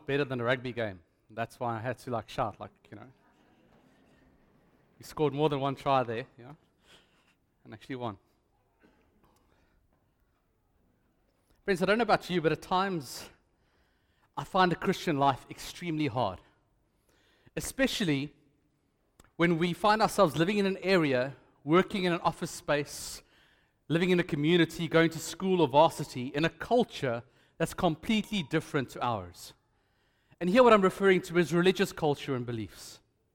better than a rugby game. That's why I had to shout, He scored more than one try there, and actually won. Friends, I don't know about you, but at times I find the Christian life extremely hard, especially when we find ourselves living in an area, working in an office space, living in a community, going to school or varsity, in a culture that's completely different to ours. And here what I'm referring to is religious culture and beliefs.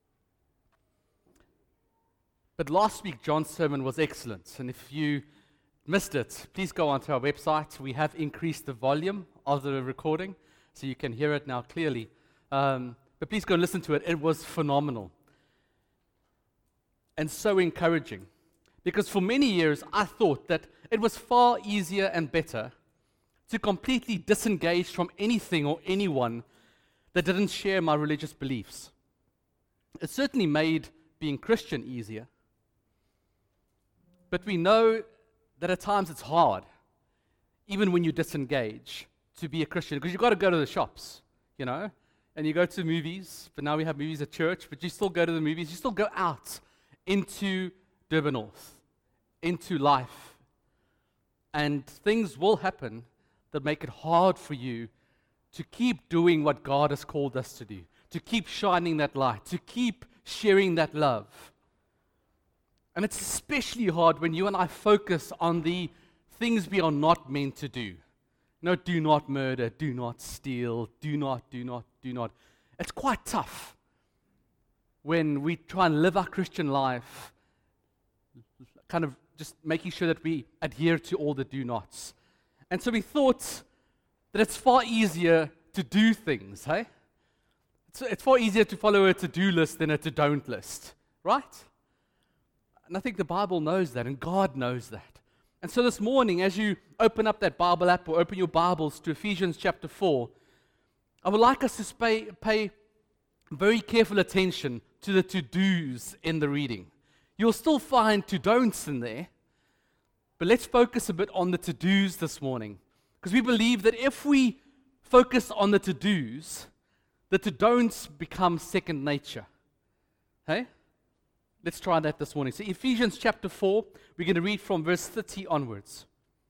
But last week, John's sermon was excellent, and if you missed it, please go onto our website. We have increased the volume of the recording, so you can hear it now clearly. But please go and listen to it. It was phenomenal and so encouraging, because for many years I thought that it was far easier and better to completely disengage from anything or anyone that didn't share my religious beliefs. It certainly made being Christian easier, but we know that at times it's hard, even when you disengage, to be a Christian, because you've got to go to the shops, and you go to movies, but now we have movies at church, but you still go to the movies, you still go out into Durban North, into life, and things will happen that make it hard for you to keep doing what God has called us to do, to keep shining that light, to keep sharing that love. And it's especially hard when you and I focus on the things we are not meant to do. No, do not murder, do not steal, do not. It's quite tough when we try and live our Christian life, kind of just making sure that we adhere to all the do nots. And so we thought that it's far easier to do things, hey? It's far easier to follow a to-do list than a to-don't list, right? And I think the Bible knows that, and God knows that. And so this morning, as you open up that Bible app or open your Bibles to Ephesians chapter 4, I would like us to pay very careful attention to the to-dos in the reading. You'll still find to-don'ts in there, but let's focus a bit on the to-dos this morning, because we believe that if we focus on the to-dos, the to-don'ts become second nature. Hey? Let's try that this morning. So Ephesians chapter 4, we're going to read from verse 30 onwards.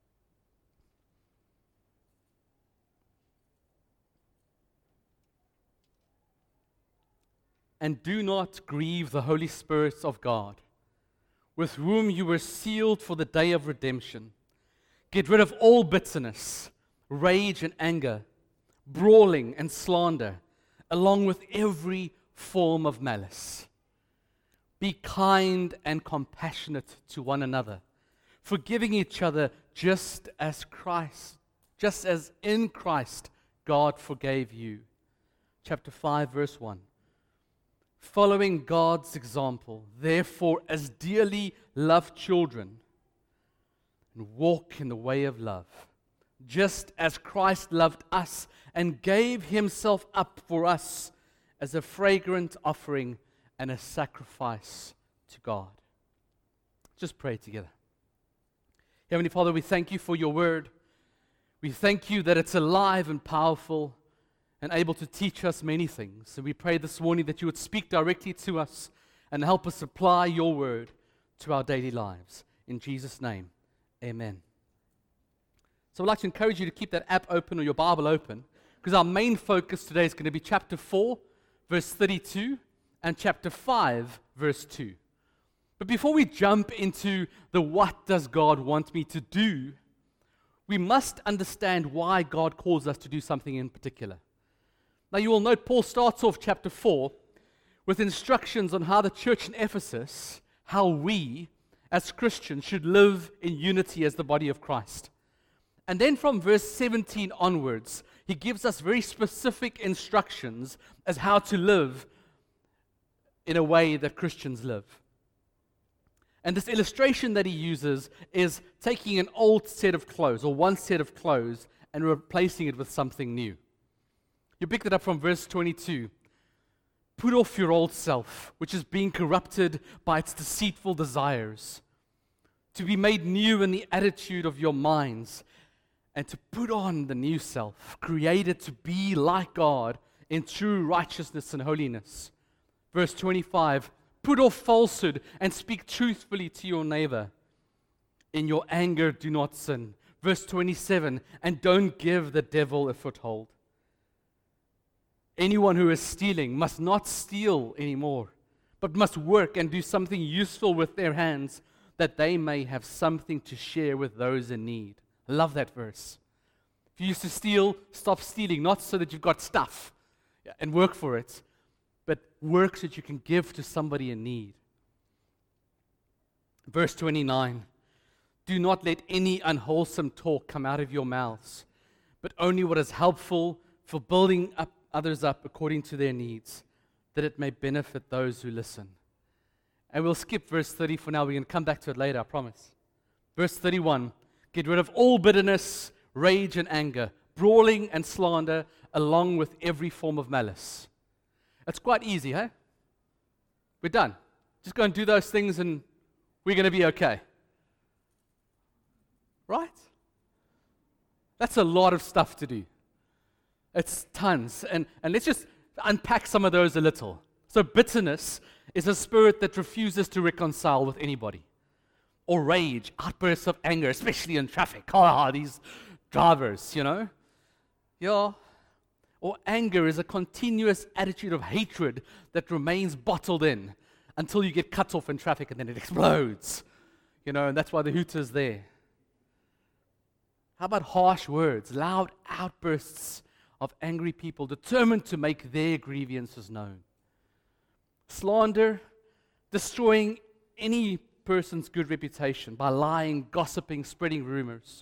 And do not grieve the Holy Spirit of God, with whom you were sealed for the day of redemption. Get rid of all bitterness, rage and anger, brawling and slander, along with every form of malice. Be kind and compassionate to one another, forgiving each other just as in Christ God forgave you. Chapter 5, verse 1. Following God's example, therefore, as dearly loved children, and walk in the way of love, just as Christ loved us and gave himself up for us as a fragrant offering and a sacrifice to God. Just pray together. Heavenly Father, we thank you for your word. We thank you that it's alive and powerful and able to teach us many things. And we pray this morning that you would speak directly to us and help us apply your word to our daily lives. In Jesus' name, amen. So I'd like to encourage you to keep that app open or your Bible open, because our main focus today is going to be chapter 4, verse 32, and chapter 5, verse 2. But before we jump into the what does God want me to do, we must understand why God calls us to do something in particular. Now you will note Paul starts off chapter 4 with instructions on how the church in Ephesus, how we as Christians should live in unity as the body of Christ. And then from verse 17 onwards, he gives us very specific instructions as how to live in a way that Christians live. And this illustration that he uses is taking an old set of clothes, or one set of clothes, and replacing it with something new. You pick it up from verse 22. Put off your old self, which is being corrupted by its deceitful desires, to be made new in the attitude of your minds, and to put on the new self, created to be like God in true righteousness and holiness. Verse 25, put off falsehood and speak truthfully to your neighbor. In your anger, do not sin. Verse 27, and don't give the devil a foothold. Anyone who is stealing must not steal anymore, but must work and do something useful with their hands, that they may have something to share with those in need. I love that verse. If you used to steal, stop stealing, not so that you've got stuff and work for it, but work so that you can give to somebody in need. Verse 29, do not let any unwholesome talk come out of your mouths, but only what is helpful for building up others up according to their needs, that it may benefit those who listen. And we'll skip verse 30 for now. We're going to come back to it later, I promise. Verse 31, get rid of all bitterness, rage and anger, brawling and slander, along with every form of malice. It's quite easy, huh? We're done. Just go and do those things and we're going to be okay. Right? That's a lot of stuff to do. It's tons. And let's just unpack some of those a little. So bitterness is a spirit that refuses to reconcile with anybody. Or rage, outbursts of anger, especially in traffic. These drivers, Yeah. Or anger is a continuous attitude of hatred that remains bottled in until you get cut off in traffic and then it explodes. And that's why the hooter's there. How about harsh words, loud outbursts of angry people determined to make their grievances known? Slander, destroying any person's good reputation by lying, gossiping, spreading rumors.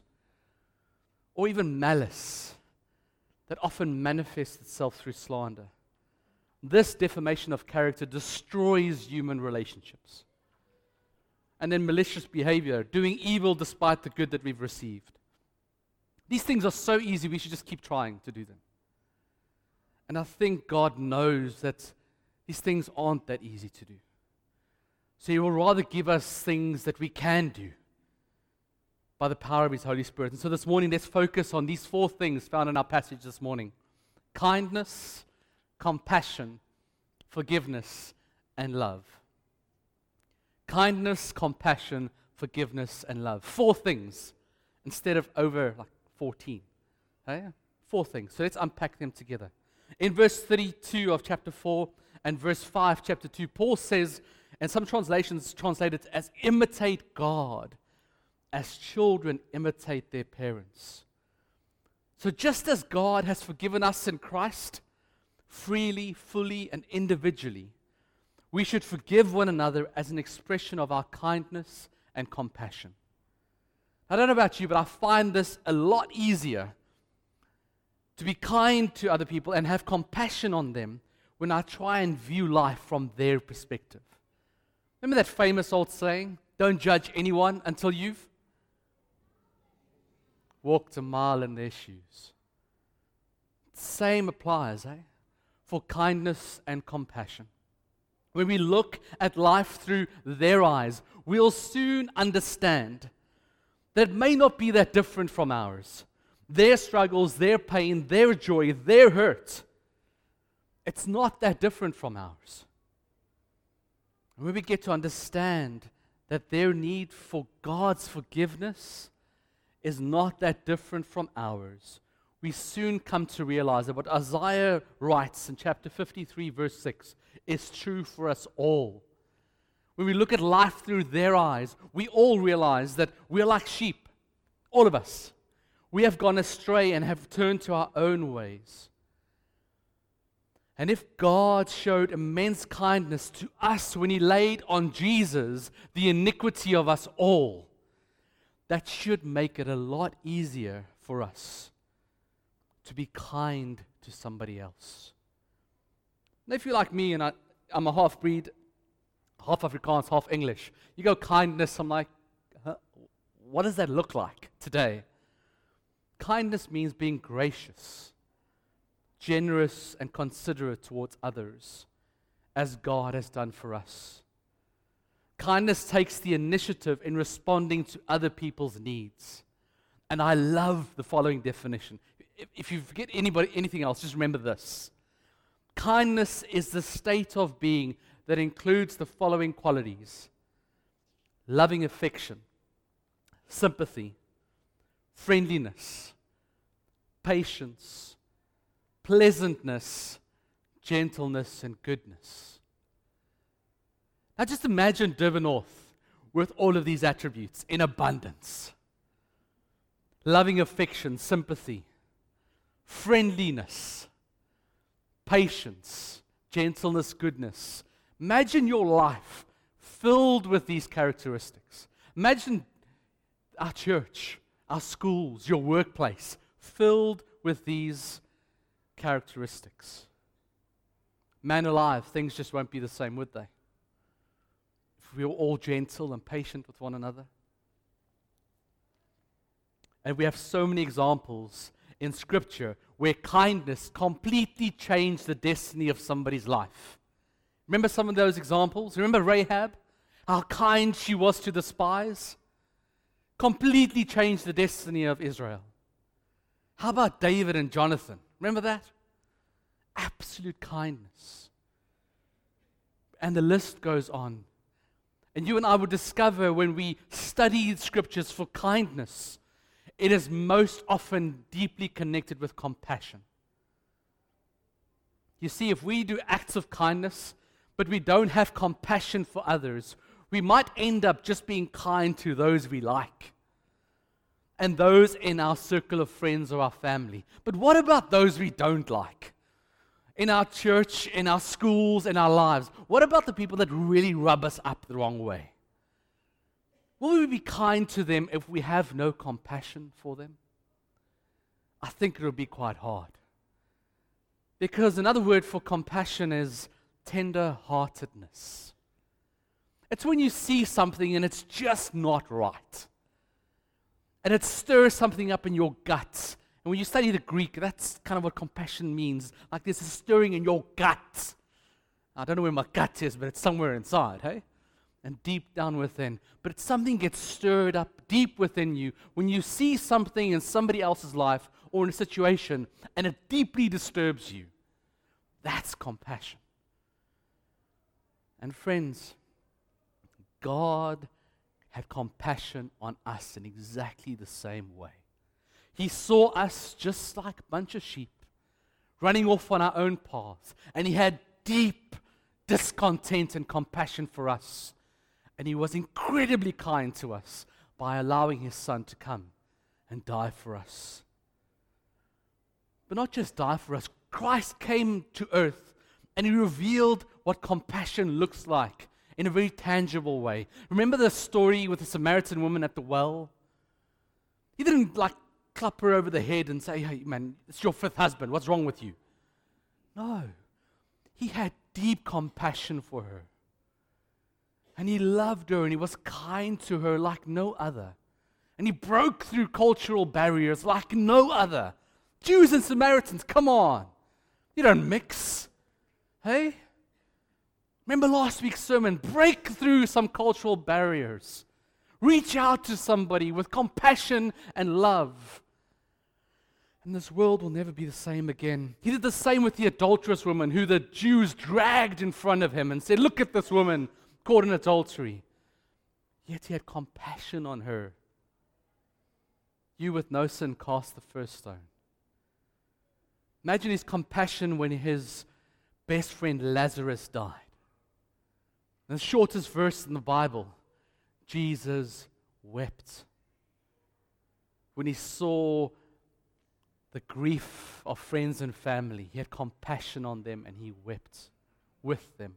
Or even malice that often manifests itself through slander. This defamation of character destroys human relationships. And then malicious behavior, doing evil despite the good that we've received. These things are so easy, we should just keep trying to do them. And I think God knows that these things aren't that easy to do. So He will rather give us things that we can do by the power of His Holy Spirit. And so this morning, let's focus on these 4 things found in our passage this morning. Kindness, compassion, forgiveness, and love. Kindness, compassion, forgiveness, and love. 4 things instead of over 14. Okay? 4 things. So let's unpack them together. In verse 32 of chapter 4 and verse 5, chapter 2, Paul says, and some translations translate it as imitate God as children imitate their parents. So just as God has forgiven us in Christ, freely, fully, and individually, we should forgive one another as an expression of our kindness and compassion. I don't know about you, but I find this a lot easier to be kind to other people and have compassion on them when I try and view life from their perspective. Remember that famous old saying, don't judge anyone until you've walked a mile in their shoes. Same applies, for kindness and compassion. When we look at life through their eyes, we'll soon understand that it may not be that different from ours. Their struggles, their pain, their joy, their hurt, it's not that different from ours. And when we get to understand that their need for God's forgiveness is not that different from ours, we soon come to realize that what Isaiah writes in chapter 53, verse 6, is true for us all. When we look at life through their eyes, we all realize that we're like sheep, all of us. We have gone astray and have turned to our own ways. And if God showed immense kindness to us when He laid on Jesus the iniquity of us all, that should make it a lot easier for us to be kind to somebody else. Now, if you're like me and I'm a half-breed, half Afrikaans, half English, you go kindness, I'm like, what does that look like today? Kindness means being gracious, generous, and considerate towards others, as God has done for us. Kindness takes the initiative in responding to other people's needs. And I love the following definition. If you forget anything else, just remember this. Kindness is the state of being that includes the following qualities: loving affection, sympathy, friendliness, patience, pleasantness, gentleness, and goodness. Now just imagine Durban North with all of these attributes in abundance. Loving affection, sympathy, friendliness, patience, gentleness, goodness. Imagine your life filled with these characteristics. Imagine our church, our schools, your workplace filled with these characteristics. Man alive, things just won't be the same, would they? If we were all gentle and patient with one another. And we have so many examples in Scripture where kindness completely changed the destiny of somebody's life. Remember some of those examples? Remember Rahab? How kind she was to the spies? Completely changed the destiny of Israel. How about David and Jonathan? Remember that? Absolute kindness. And the list goes on. And you and I will discover when we study Scriptures for kindness, it is most often deeply connected with compassion. You see, if we do acts of kindness, but we don't have compassion for others, we might end up just being kind to those we like and those in our circle of friends or our family. But what about those we don't like? In our church, in our schools, in our lives, what about the people that really rub us up the wrong way? Will we be kind to them if we have no compassion for them? I think it will be quite hard. Because another word for compassion is tender-heartedness. It's when you see something and it's just not right. And it stirs something up in your guts. And when you study the Greek, that's kind of what compassion means. Like there's a stirring in your gut. I don't know where my gut is, but it's somewhere inside, hey? And deep down within. But something gets stirred up deep within you when you see something in somebody else's life or in a situation and it deeply disturbs you. That's compassion. And friends, God had compassion on us in exactly the same way. He saw us just like a bunch of sheep running off on our own paths, and He had deep discontent and compassion for us. And He was incredibly kind to us by allowing His Son to come and die for us. But not just die for us, Christ came to earth and He revealed what compassion looks like in a very tangible way. Remember the story with the Samaritan woman at the well? He didn't clap her over the head and say, "Hey man, it's your fifth husband, what's wrong with you?" No. He had deep compassion for her. And He loved her and He was kind to her like no other. And He broke through cultural barriers like no other. Jews and Samaritans, come on. You don't mix. Hey? Remember last week's sermon? Break through some cultural barriers. Reach out to somebody with compassion and love. And this world will never be the same again. He did the same with the adulterous woman who the Jews dragged in front of Him and said, "Look at this woman caught in adultery." Yet He had compassion on her. "You with no sin cast the first stone." Imagine His compassion when His best friend Lazarus died. The shortest verse in the Bible, Jesus wept. When He saw the grief of friends and family, He had compassion on them and He wept with them.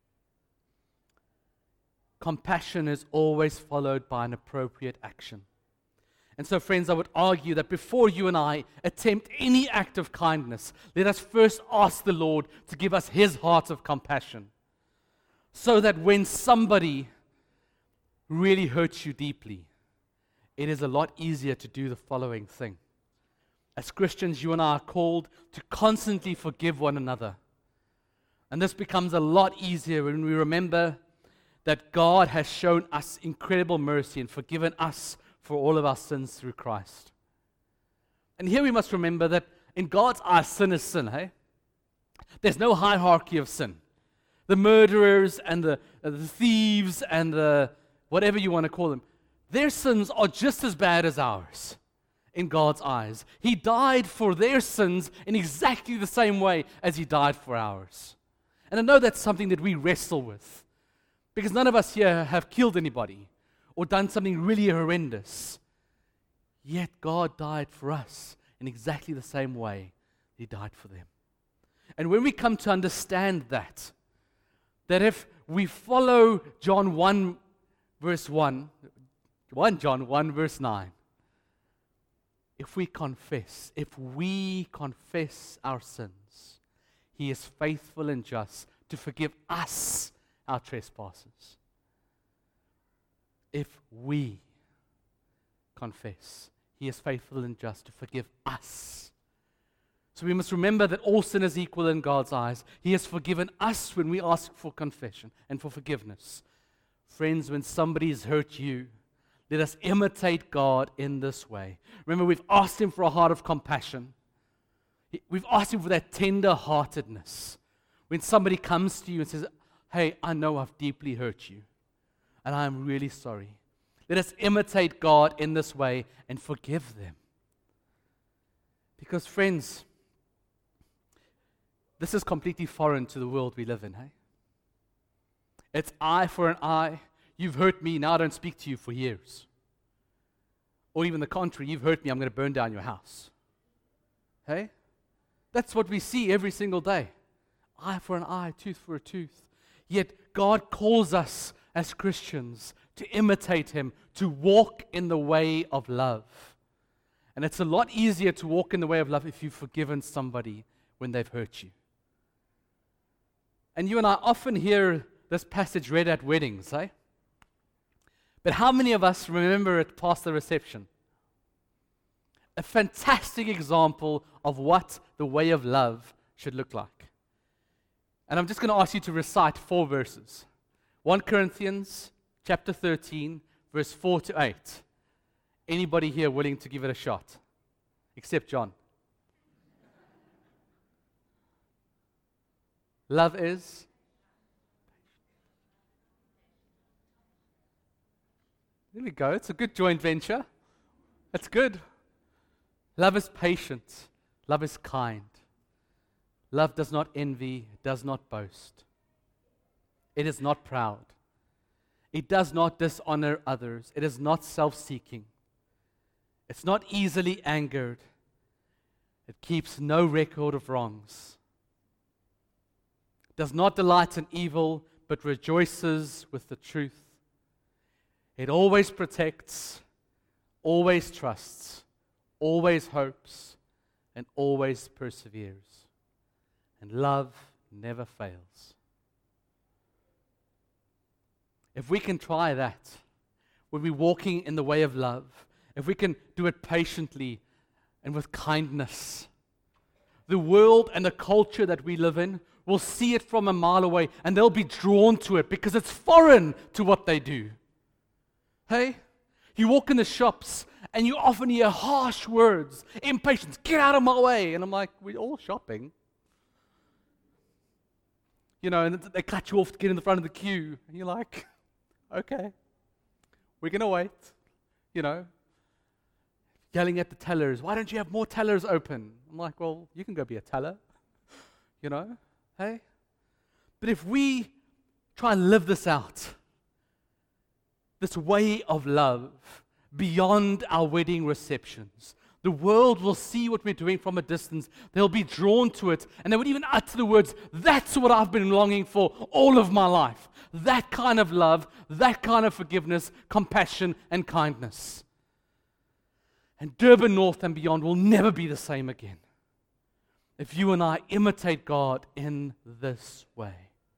Compassion is always followed by an appropriate action. And so, friends, I would argue that before you and I attempt any act of kindness, let us first ask the Lord to give us His heart of compassion, so that when somebody really hurts you deeply, it is a lot easier to do the following thing. As Christians, you and I are called to constantly forgive one another. And this becomes a lot easier when we remember that God has shown us incredible mercy and forgiven us for all of our sins through Christ. And here we must remember that in God's eyes, sin is sin, hey? There's no hierarchy of sin. The murderers and the thieves and the whatever you want to call them, their sins are just as bad as ours in God's eyes. He died for their sins in exactly the same way as He died for ours. And I know that's something that we wrestle with, because none of us here have killed anybody or done something really horrendous. Yet God died for us in exactly the same way He died for them. And when we come to understand that if we follow John 1 verse 1 John 1 verse 9, if we confess our sins, He is faithful and just to forgive us our trespasses. If we confess, He is faithful and just to forgive us. So we must remember that all sin is equal in God's eyes. He has forgiven us when we ask for confession and for forgiveness. Friends, when somebody's hurt you, let us imitate God in this way. Remember, we've asked Him for a heart of compassion. We've asked Him for that tender-heartedness. When somebody comes to you and says, hey, I know I've deeply hurt you, and I'm really sorry. Let us imitate God in this way and forgive them. Because, friends, this is completely foreign to the world we live in, hey? It's eye for an eye. You've hurt me, now I don't speak to you for years. Or even the contrary, you've hurt me, I'm going to burn down your house. Hey? That's what we see every single day. Eye for an eye, tooth for a tooth. Yet God calls us as Christians to imitate Him, to walk in the way of love. And it's a lot easier to walk in the way of love if you've forgiven somebody when they've hurt you. And you and I often hear this passage read at weddings, eh? But how many of us remember it past the reception? A fantastic example of what the way of love should look like. And I'm just going to ask you to recite 4 verses. 1 Corinthians chapter 13, verse 4 to 8. Anybody here willing to give it a shot? Except John. Love is? There we go. It's a good joint venture. That's good. Love is patient. Love is kind. Love does not envy, does not boast. It is not proud. It does not dishonor others. It is not self-seeking. It's not easily angered. It keeps no record of wrongs. It does not delight in evil, but rejoices with the truth. It always protects, always trusts, always hopes, and always perseveres. And love never fails. If we can try that, when we're walking in the way of love, if we can do it patiently and with kindness, the world and the culture that we live in will see it from a mile away, and they'll be drawn to it because it's foreign to what they do. Hey? You walk in the shops and you often hear harsh words, impatience, get out of my way. And I'm like, we're all shopping. You know, and they cut you off to get in the front of the queue. And you're like, okay, we're going to wait. You know, yelling at the tellers, why don't you have more tellers open? I'm like, well, you can go be a teller. You know, hey? But if we try and live this out, this way of love beyond our wedding receptions, the world will see what we're doing from a distance. They'll be drawn to it, and they would even utter the words, that's what I've been longing for all of my life. That kind of love, that kind of forgiveness, compassion, and kindness. And Durban North and beyond will never be the same again if you and I imitate God in this way.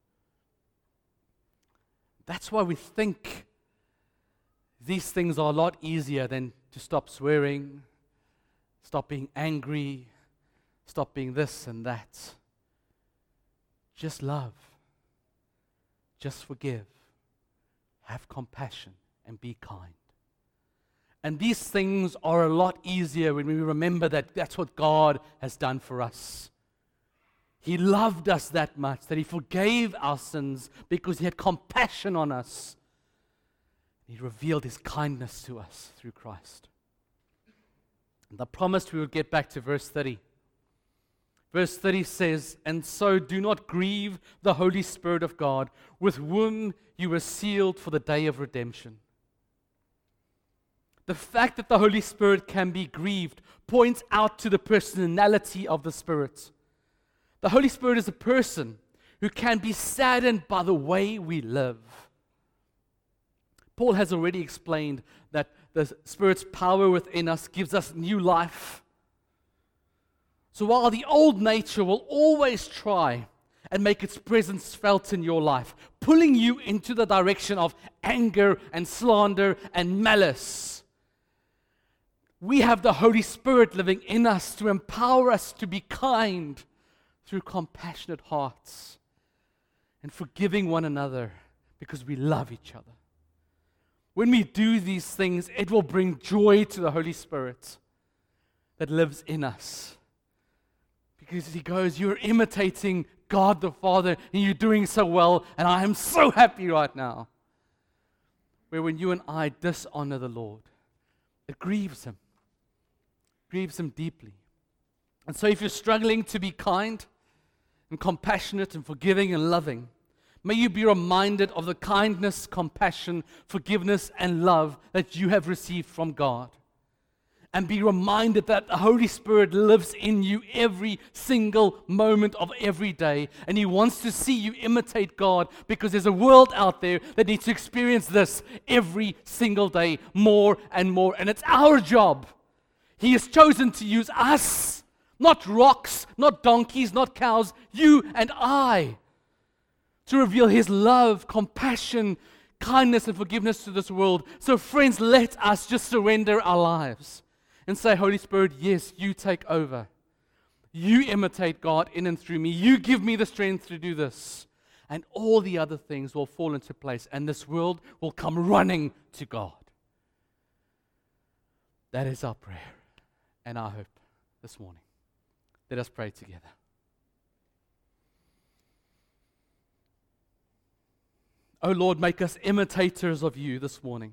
That's why we think these things are a lot easier than to stop swearing, stop being angry, stop being this and that. Just love. Just forgive. Have compassion and be kind. And these things are a lot easier when we remember that that's what God has done for us. He loved us that much that He forgave our sins because He had compassion on us. He revealed His kindness to us through Christ. And I promised we would get back to verse 30. Verse 30 says, "And so do not grieve the Holy Spirit of God, with whom you were sealed for the day of redemption." The fact that the Holy Spirit can be grieved points out to the personality of the Spirit. The Holy Spirit is a person who can be saddened by the way we live. Paul has already explained that the Spirit's power within us gives us new life. So while the old nature will always try and make its presence felt in your life, pulling you into the direction of anger and slander and malice, we have the Holy Spirit living in us to empower us to be kind through compassionate hearts and forgiving one another because we love each other. When we do these things, it will bring joy to the Holy Spirit that lives in us. Because He goes, "You're imitating God the Father, and you're doing so well, and I am so happy right now." Where when you and I dishonor the Lord, it grieves Him. Grieves Him deeply. And so if you're struggling to be kind and compassionate and forgiving and loving, may you be reminded of the kindness, compassion, forgiveness, and love that you have received from God. And be reminded that the Holy Spirit lives in you every single moment of every day. And He wants to see you imitate God, because there's a world out there that needs to experience this every single day, more and more. And it's our job. He has chosen to use us, not rocks, not donkeys, not cows, you and I, to reveal His love, compassion, kindness, and forgiveness to this world. So friends, let us just surrender our lives and say, "Holy Spirit, yes, you take over. You imitate God in and through me. You give me the strength to do this." And all the other things will fall into place, and this world will come running to God. That is our prayer and our hope this morning. Let us pray together. Oh Lord, make us imitators of You this morning.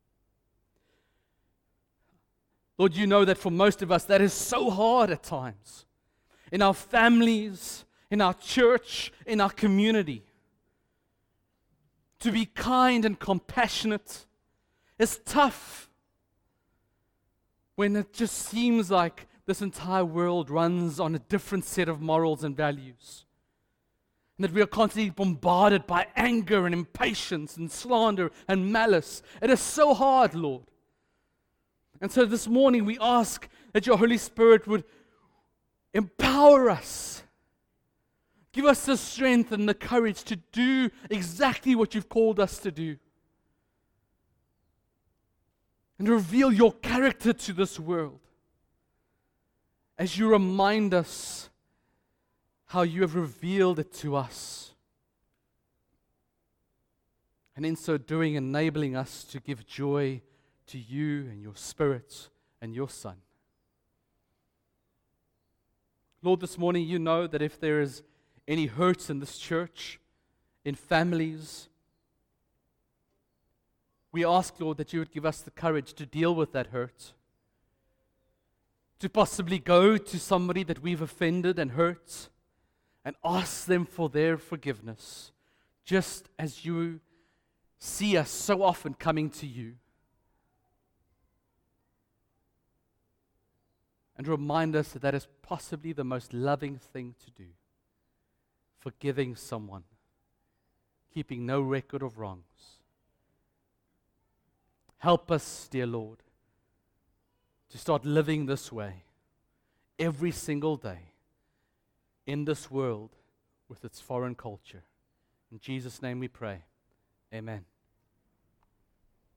Lord, You know that for most of us that is so hard at times. In our families, in our church, in our community. To be kind and compassionate is tough when it just seems like this entire world runs on a different set of morals and values. And that we are constantly bombarded by anger and impatience and slander and malice. It is so hard, Lord. And so this morning we ask that Your Holy Spirit would empower us. Give us the strength and the courage to do exactly what You've called us to do. And reveal Your character to this world. As You remind us how You have revealed it to us. And in so doing, enabling us to give joy to You and Your Spirit and Your Son. Lord, this morning You know that if there is any hurts in this church, in families, we ask, Lord, that You would give us the courage to deal with that hurt. To possibly go to somebody that we've offended and hurt and ask them for their forgiveness, just as You see us so often coming to You. And remind us that that is possibly the most loving thing to do. Forgiving someone, keeping no record of wrongs. Help us, dear Lord, to start living this way every single day in this world with its foreign culture. In Jesus' name we pray. Amen.